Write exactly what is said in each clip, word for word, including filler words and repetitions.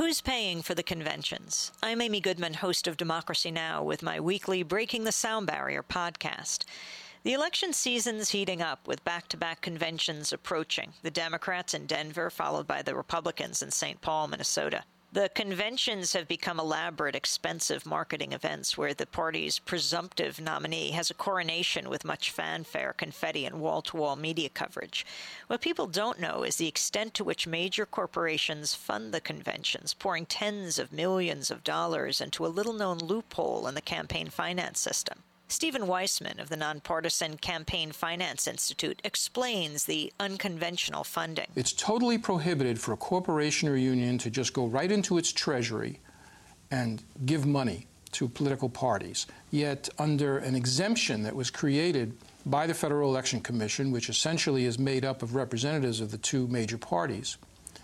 Who's paying for the conventions? I'm Amy Goodman, host of Democracy Now! With my weekly Breaking the Sound Barrier podcast. The election season's heating up with back-to-back conventions approaching. The Democrats in Denver, followed by the Republicans in Saint Paul, Minnesota. The conventions have become elaborate, expensive marketing events where the party's presumptive nominee has a coronation with much fanfare, confetti, and wall-to-wall media coverage. What people don't know is the extent to which major corporations fund the conventions, pouring tens of millions of dollars into a little-known loophole in the campaign finance system. Stephen Weissman of the nonpartisan Campaign Finance Institute explains the unconventional funding. It's totally prohibited for a corporation or union to just go right into its treasury and give money to political parties. Yet, under an exemption that was created by the Federal Election Commission, which essentially is made up of representatives of the two major parties,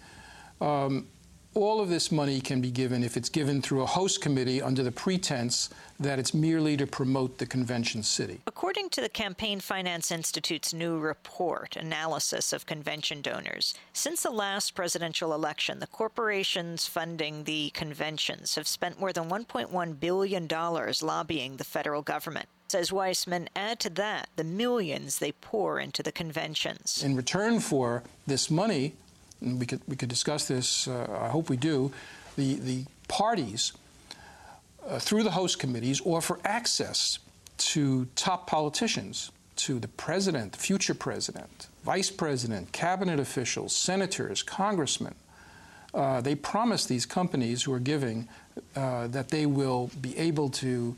um, all of this money can be given if it's given through a host committee under the pretense that it's merely to promote the convention city. According to the Campaign Finance Institute's new report, Analysis of Convention Donors, since the last presidential election, the corporations funding the conventions have spent more than one point one billion dollars lobbying the federal government. Says Weissman, add to that the millions they pour into the conventions. In return for this money, and we could we could discuss this, uh, I hope we do, the, the parties, uh, through the host committees, offer access to top politicians, to the president, the future president, vice president, cabinet officials, senators, congressmen. Uh, they promise these companies who are giving uh, that they will be able to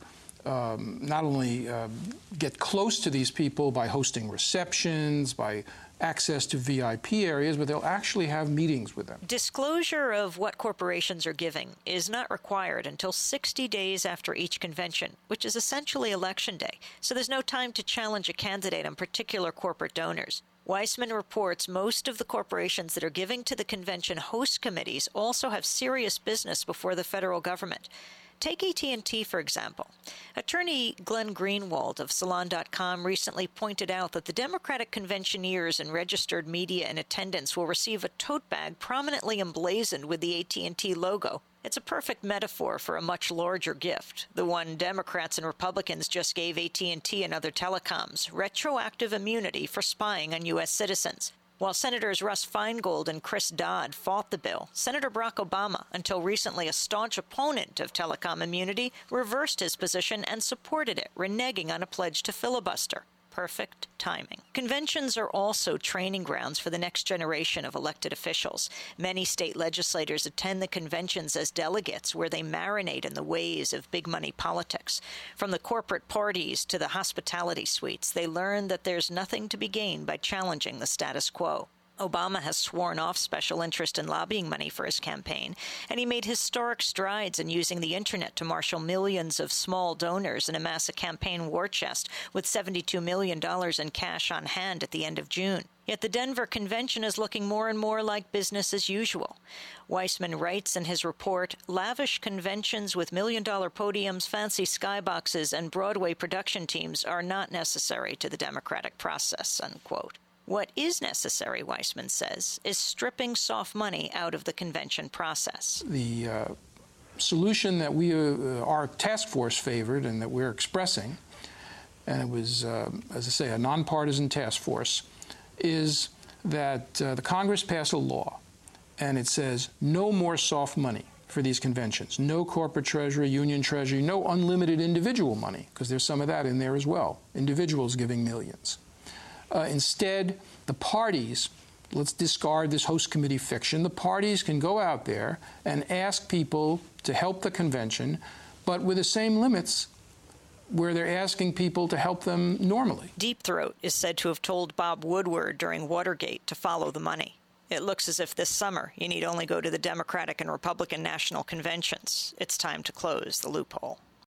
um, not only uh, get close to these people by hosting receptions, by access to V I P areas, but they'll actually have meetings with them. Disclosure of what corporations are giving is not required until sixty days after each convention, which is essentially Election Day, so there's no time to challenge a candidate on particular corporate donors. Weissman reports most of the corporations that are giving to the convention host committees also have serious business before the federal government. Take A T and T, for example. Attorney Glenn Greenwald of Salon dot com recently pointed out that the Democratic conventioneers and registered media in attendance will receive a tote bag prominently emblazoned with the A T and T logo. It's a perfect metaphor for a much larger gift, the one Democrats and Republicans just gave A T and T and other telecoms, retroactive immunity for spying on U S citizens. While Senators Russ Feingold and Chris Dodd fought the bill, Senator Barack Obama, until recently a staunch opponent of telecom immunity, reversed his position and supported it, reneging on a pledge to filibuster. Perfect timing. Conventions are also training grounds for the next generation of elected officials. Many state legislators attend the conventions as delegates, where they marinate in the ways of big money politics. From the corporate parties to the hospitality suites, they learn that there's nothing to be gained by challenging the status quo. Obama has sworn off special interest in lobbying money for his campaign, and he made historic strides in using the internet to marshal millions of small donors and amass a campaign war chest with seventy-two million dollars in cash on hand at the end of June. Yet the Denver convention is looking more and more like business as usual. Weissman writes in his report, lavish conventions with million-dollar podiums, fancy skyboxes, and Broadway production teams are not necessary to the democratic process, unquote. What is necessary, Weissman says, is stripping soft money out of the convention process. The uh, solution that we, uh, our task force favored and that we're expressing, and it was, uh, as I say, a nonpartisan task force, is that uh, the Congress pass a law, and it says no more soft money for these conventions. No corporate treasury, union treasury, no unlimited individual money, because there's some of that in there as well, individuals giving millions. Uh, instead, the parties, let's discard this host committee fiction, the parties can go out there and ask people to help the convention, but with the same limits where they're asking people to help them normally. Deep Throat is said to have told Bob Woodward during Watergate to follow the money. It looks as if this summer you need only go to the Democratic and Republican national conventions. It's time to close the loophole.